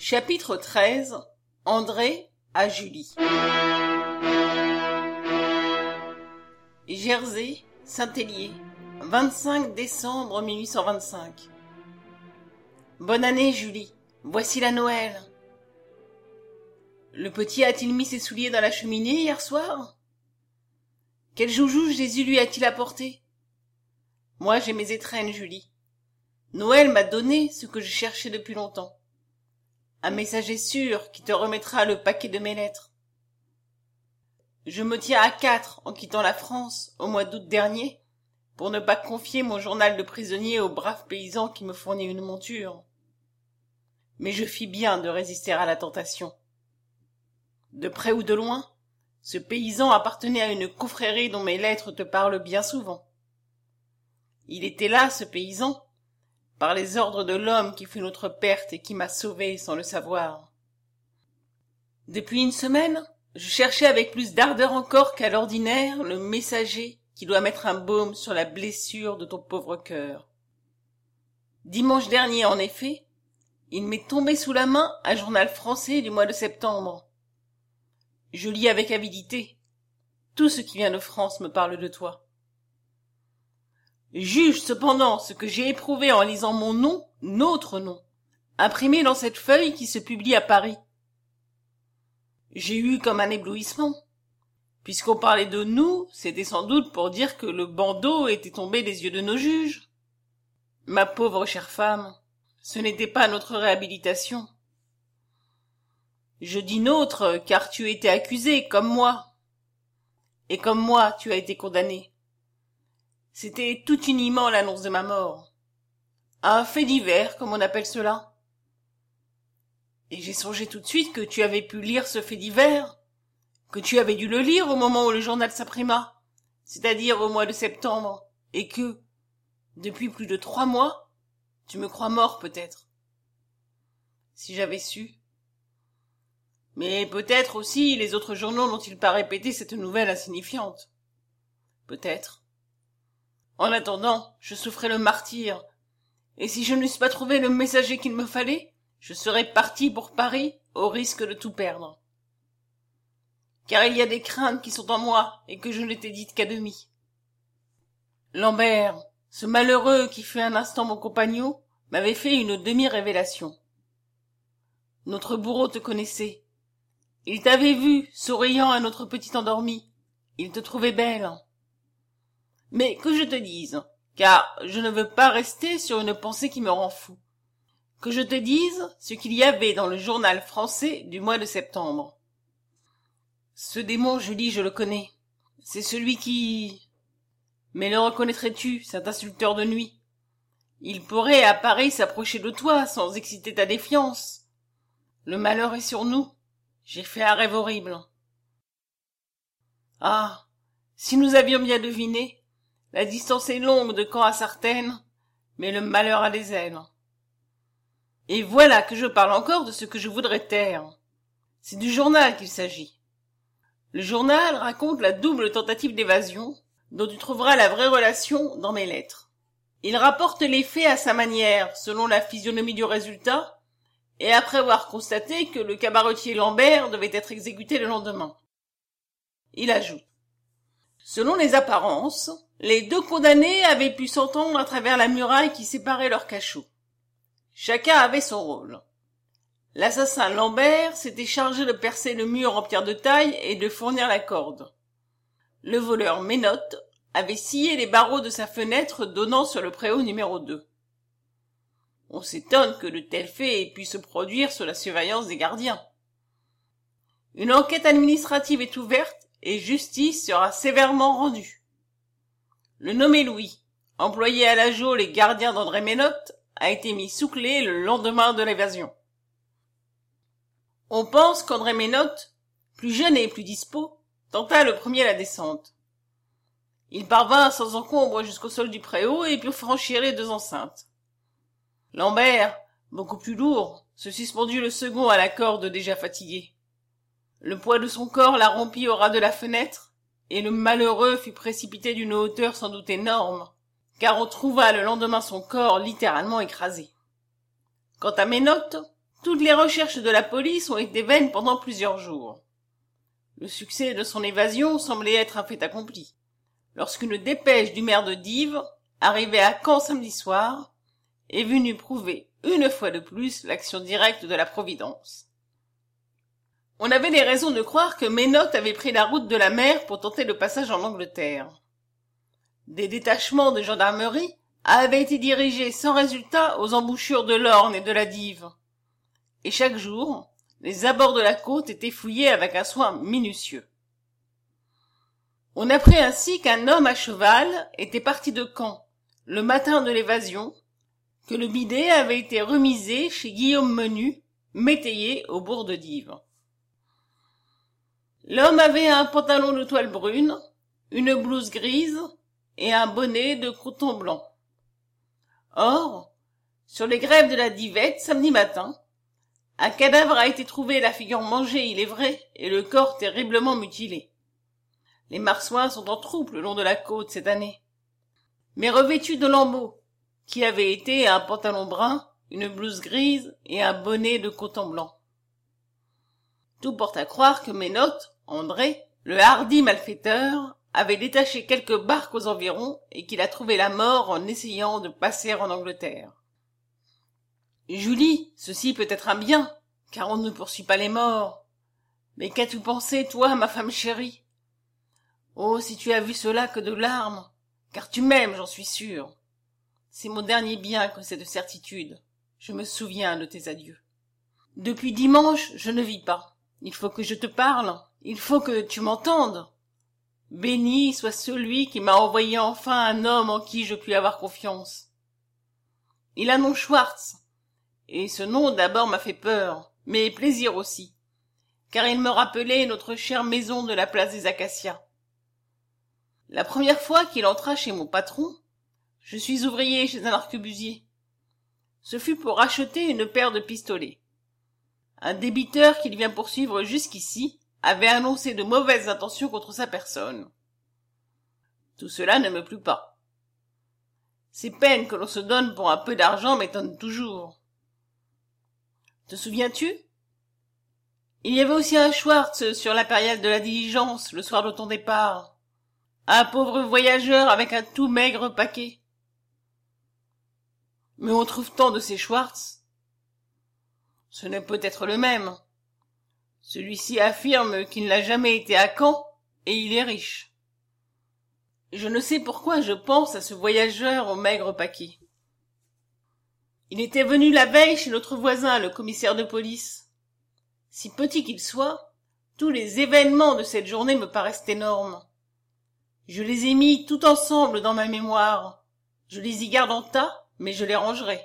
Chapitre 13. André à Julie. Jersey, Saint-Hélier, 25 décembre 1825. Bonne année, Julie. Voici la Noël. Le petit a-t-il mis ses souliers dans la cheminée hier soir? Quel joujou Jésus lui a-t-il apporté? Moi, j'ai mes étrennes, Julie. Noël m'a donné ce que je cherchais depuis longtemps. Un messager sûr qui te remettra le paquet de mes lettres. Je me tiens à 4 en quittant la France au mois d'août dernier pour ne pas confier mon journal de prisonnier au brave paysan qui me fournit une monture. Mais je fis bien de résister à la tentation. De près ou de loin, ce paysan appartenait à une confrérie dont mes lettres te parlent bien souvent. Il était là, ce paysan, par les ordres de l'homme qui fut notre perte et qui m'a sauvé sans le savoir. Depuis une semaine, je cherchais avec plus d'ardeur encore qu'à l'ordinaire le messager qui doit mettre un baume sur la blessure de ton pauvre cœur. Dimanche dernier, en effet, il m'est tombé sous la main un journal français du mois de septembre. Je lis avec avidité. Tout ce qui vient de France me parle de toi. Juge cependant ce que j'ai éprouvé en lisant mon nom, notre nom, imprimé dans cette feuille qui se publie à Paris. J'ai eu comme un éblouissement. Puisqu'on parlait de nous, c'était sans doute pour dire que le bandeau était tombé des yeux de nos juges. Ma pauvre chère femme, ce n'était pas notre réhabilitation. Je dis nôtre, car tu étais accusé, comme moi. Et comme moi, tu as été condamné. C'était tout uniment l'annonce de ma mort. Un fait divers, comme on appelle cela. Et j'ai songé tout de suite que tu avais pu lire ce fait divers, que tu avais dû le lire au moment où le journal s'imprima, c'est-à-dire au mois de septembre, et que, depuis plus de 3 mois, tu me crois mort peut-être. Si j'avais su. Mais peut-être aussi les autres journaux n'ont-ils pas répété cette nouvelle insignifiante. Peut-être. En attendant, je souffrais le martyre, et si je n'eusse pas trouvé le messager qu'il me fallait, je serais parti pour Paris au risque de tout perdre. Car il y a des craintes qui sont en moi et que je ne t'ai dites qu'à demi. Lambert, ce malheureux qui fut un instant mon compagnon, m'avait fait une demi-révélation. Notre bourreau te connaissait. Il t'avait vu, souriant à notre petite endormie. Il te trouvait belle. Mais que je te dise, car je ne veux pas rester sur une pensée qui me rend fou, que je te dise ce qu'il y avait dans le journal français du mois de septembre. Ce démon, Julie, je le connais. C'est celui qui... Mais le reconnaîtrais-tu, cet insulteur de nuit? Il pourrait à Paris s'approcher de toi sans exciter ta défiance. Le malheur est sur nous. J'ai fait un rêve horrible. Ah, si nous avions bien deviné, la distance est longue de Caen à Sartène, mais le malheur a des ailes. Et voilà que je parle encore de ce que je voudrais taire. C'est du journal qu'il s'agit. Le journal raconte la double tentative d'évasion, dont tu trouveras la vraie relation dans mes lettres. Il rapporte les faits à sa manière, selon la physionomie du résultat, et après avoir constaté que le cabaretier Lambert devait être exécuté le lendemain. Il ajoute: selon les apparences, les 2 condamnés avaient pu s'entendre à travers la muraille qui séparait leurs cachots. Chacun avait son rôle. L'assassin Lambert s'était chargé de percer le mur en pierre de taille et de fournir la corde. Le voleur Ménotte avait scié les barreaux de sa fenêtre donnant sur le préau numéro 2. On s'étonne que de tels faits aient pu se produire sous la surveillance des gardiens. Une enquête administrative est ouverte et justice sera sévèrement rendue. Le nommé Louis, employé à la geôle et gardien d'André Ménotte, a été mis sous clé le lendemain de l'évasion. On pense qu'André Ménotte, plus jeune et plus dispos, tenta le premier la descente. Il parvint sans encombre jusqu'au sol du préau et put franchir les 2 enceintes. Lambert, beaucoup plus lourd, se suspendit le second à la corde déjà fatiguée. Le poids de son corps la rompit au ras de la fenêtre, et le malheureux fut précipité d'une hauteur sans doute énorme, car on trouva le lendemain son corps littéralement écrasé. Quant à Ménotte, Toutes les recherches de la police ont été vaines pendant plusieurs jours. Le succès de son évasion semblait être un fait accompli, lorsqu'une dépêche du maire de Dives, arrivée à Caen samedi soir, est venue prouver une fois de plus l'action directe de la Providence. On avait des raisons de croire que Ménotte avait pris la route de la mer pour tenter le passage en Angleterre. Des détachements de gendarmerie avaient été dirigés sans résultat aux embouchures de l'Orne et de la Dive. Et chaque jour, les abords de la côte étaient fouillés avec un soin minutieux. On apprit ainsi qu'un homme à cheval était parti de Caen, le matin de l'évasion, que le bidet avait été remisé chez Guillaume Menu, métayer au bourg de Dives. L'homme avait un pantalon de toile brune, une blouse grise et un bonnet de coton blanc. Or, sur les grèves de la Divette, samedi matin, un cadavre a été trouvé, la figure mangée, il est vrai, et le corps terriblement mutilé. Les marsouins sont en troupe le long de la côte cette année. Mais revêtus de lambeaux, qui avaient été un pantalon brun, une blouse grise et un bonnet de coton blanc. Tout porte à croire que Ménotte, André, le hardi malfaiteur, avait détaché quelques barques aux environs et qu'il a trouvé la mort en essayant de passer en Angleterre. Julie, ceci peut être un bien, car on ne poursuit pas les morts. Mais qu'as-tu pensé, toi, ma femme chérie? Oh, si tu as vu cela que de larmes, car tu m'aimes, j'en suis sûre. C'est mon dernier bien que cette certitude. Je me souviens de tes adieux. Depuis dimanche, je ne vis pas. Il faut que je te parle. Il faut que tu m'entendes. Béni soit celui qui m'a envoyé enfin un homme en qui je puis avoir confiance. Il a nom Schwartz, et ce nom d'abord m'a fait peur, mais plaisir aussi, car il me rappelait notre chère maison de la place des Acacias. La première fois qu'il entra chez mon patron, je suis ouvrier chez un arquebusier. Ce fut pour acheter une paire de pistolets. Un débiteur qu'il vient poursuivre jusqu'ici avait annoncé de mauvaises intentions contre sa personne. Tout cela ne me plut pas. Ces peines que l'on se donne pour un peu d'argent m'étonnent toujours. Te souviens-tu? Il y avait aussi un Schwartz sur l'impériale de la diligence le soir de ton départ. Un pauvre voyageur avec un tout maigre paquet. Mais on trouve tant de ces Schwartz. Ce ne peut être le même. Celui-ci affirme qu'il n'a jamais été à Caen, et il est riche. Je ne sais pourquoi je pense à ce voyageur au maigre paquet. Il était venu la veille chez notre voisin, le commissaire de police. Si petit qu'il soit, tous les événements de cette journée me paraissent énormes. Je les ai mis tout ensemble dans ma mémoire. Je les y garde en tas, mais je les rangerai.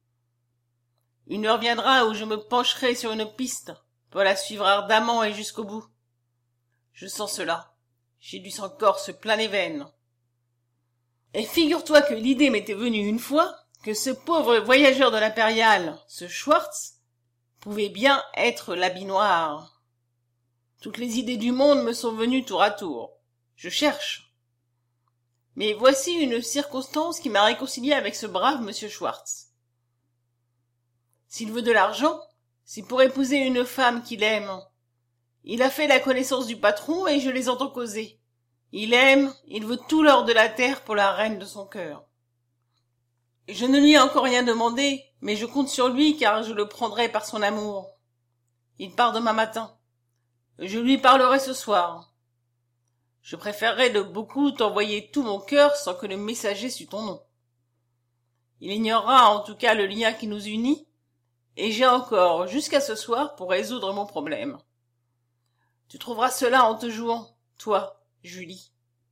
Une heure viendra où je me pencherai sur une piste pour la suivre ardemment et jusqu'au bout. Je sens cela. J'ai du sang corse plein les veines. Et figure-toi que l'idée m'était venue une fois que ce pauvre voyageur de l'impériale, ce Schwartz, pouvait bien être l'habit noir. Toutes les idées du monde me sont venues tour à tour. Je cherche. Mais voici une circonstance qui m'a réconcilié avec ce brave monsieur Schwartz. S'il veut de l'argent, c'est pour épouser une femme qu'il aime. Il a fait la connaissance du patron et je les entends causer. Il aime, il veut tout l'or de la terre pour la reine de son cœur. Je ne lui ai encore rien demandé, mais je compte sur lui car je le prendrai par son amour. Il part demain matin. Je lui parlerai ce soir. Je préférerais de beaucoup t'envoyer tout mon cœur sans que le messager sût ton nom. Il ignorera en tout cas le lien qui nous unit, et j'ai encore jusqu'à ce soir pour résoudre mon problème. Tu trouveras cela en te jouant, toi, Julie.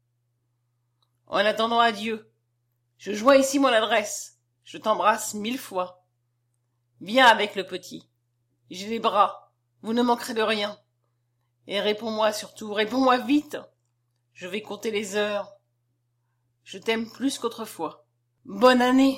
En attendant, adieu. Je joins ici mon adresse. Je t'embrasse 1000 fois. Viens avec le petit. J'ai les bras. Vous ne manquerez de rien. Et réponds-moi surtout, réponds-moi vite. Je vais compter les heures. Je t'aime plus qu'autrefois. Bonne année.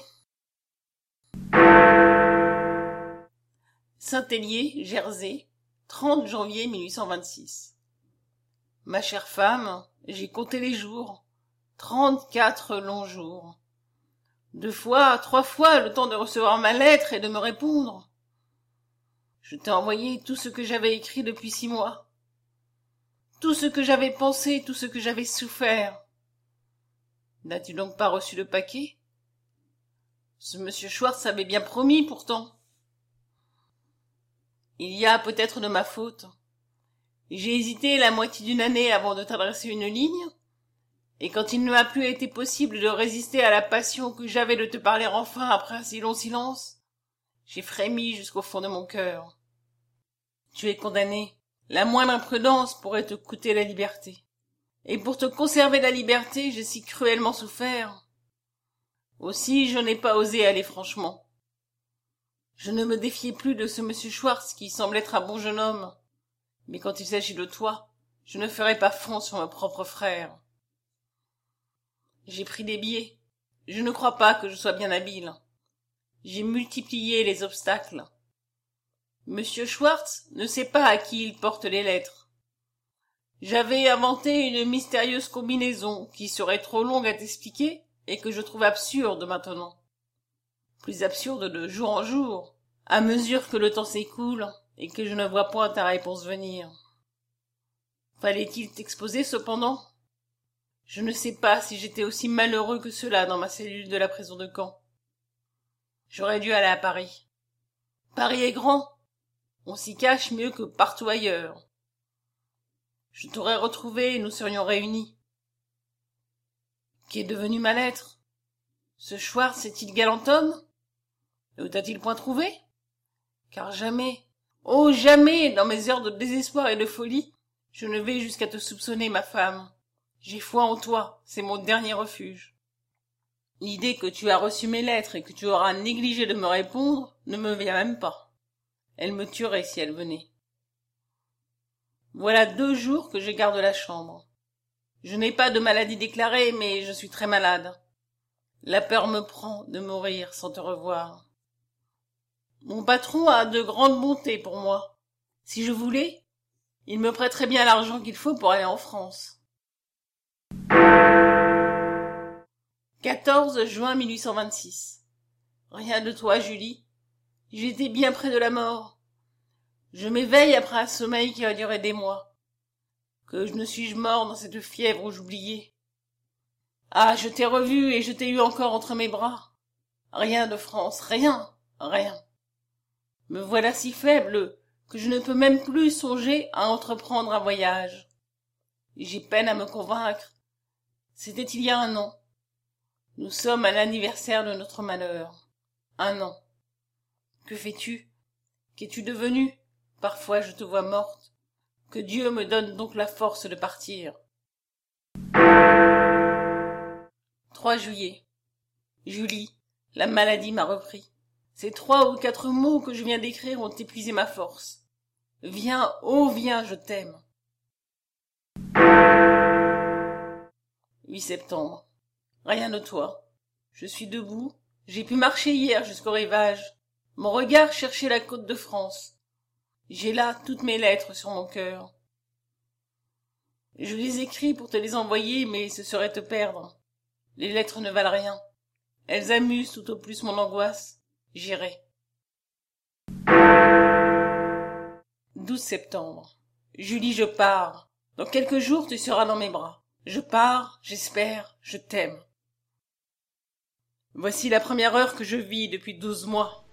Saint-Hélier, Jersey, 30 janvier 1826. Ma chère femme, j'ai compté les jours, 34 longs jours. 2 fois, 3 fois le temps de recevoir ma lettre et de me répondre. Je t'ai envoyé tout ce que j'avais écrit depuis 6 mois. Tout ce que j'avais pensé, tout ce que j'avais souffert. N'as-tu donc pas reçu le paquet? Ce monsieur Schwartz avait bien promis, pourtant. Il y a peut-être de ma faute. J'ai hésité la moitié d'une année avant de t'adresser une ligne, et quand il ne m'a plus été possible de résister à la passion que j'avais de te parler enfin après un si long silence, j'ai frémi jusqu'au fond de mon cœur. Tu es condamné. La moindre imprudence pourrait te coûter la liberté. Et pour te conserver la liberté, j'ai si cruellement souffert. Aussi, je n'ai pas osé aller franchement. Je ne me défiais plus de ce monsieur Schwartz qui semble être un bon jeune homme. Mais quand il s'agit de toi, je ne ferai pas front sur mon propre frère. J'ai pris des billets. Je ne crois pas que je sois bien habile. J'ai multiplié les obstacles. Monsieur Schwartz ne sait pas à qui il porte les lettres. J'avais inventé une mystérieuse combinaison qui serait trop longue à t'expliquer et que je trouve absurde maintenant. Plus absurde de jour en jour, à mesure que le temps s'écoule et que je ne vois point ta réponse venir. Fallait-il t'exposer cependant? Je ne sais pas si j'étais aussi malheureux que cela dans ma cellule de la prison de Caen. J'aurais dû aller à Paris. Paris est grand. On s'y cache mieux que partout ailleurs. Je t'aurais retrouvé et nous serions réunis. Qu'est devenu ma lettre? Ce Schwartz est-il galant homme? Ne t'a-t-il point trouvé? Car jamais, oh jamais, dans mes heures de désespoir et de folie, je ne vais jusqu'à te soupçonner, ma femme. J'ai foi en toi, c'est mon dernier refuge. L'idée que tu as reçu mes lettres et que tu auras négligé de me répondre ne me vient même pas. Elle me tuerait si elle venait. Voilà 2 jours que je garde la chambre. Je n'ai pas de maladie déclarée, mais je suis très malade. La peur me prend de mourir sans te revoir. Mon patron a de grandes bontés pour moi. Si je voulais, il me prêterait bien l'argent qu'il faut pour aller en France. 14 juin 1826. Rien de toi, Julie. J'étais bien près de la mort. Je m'éveille après un sommeil qui a duré des mois. Que ne suis-je mort dans cette fièvre où j'oubliais? Ah, je t'ai revu et je t'ai eu encore entre mes bras. Rien de France, rien, rien. Me voilà si faible que je ne peux même plus songer à entreprendre un voyage. J'ai peine à me convaincre. C'était il y a 1 an. Nous sommes à l'anniversaire de notre malheur. 1 an. Que fais-tu? Qu'es-tu devenue? Parfois je te vois morte. Que Dieu me donne donc la force de partir. 3 juillet. Julie, la maladie m'a repris. Ces 3 ou 4 mots que je viens d'écrire ont épuisé ma force. Viens, oh viens, je t'aime. 8 septembre. Rien de toi. Je suis debout. J'ai pu marcher hier jusqu'au rivage. Mon regard cherchait la côte de France. J'ai là toutes mes lettres sur mon cœur. Je les écris pour te les envoyer, mais ce serait te perdre. Les lettres ne valent rien. Elles amusent tout au plus mon angoisse. J'irai. 12 septembre. Julie, je pars. Dans quelques jours, tu seras dans mes bras. Je pars, j'espère, je t'aime. Voici la première heure que je vis depuis 12 mois.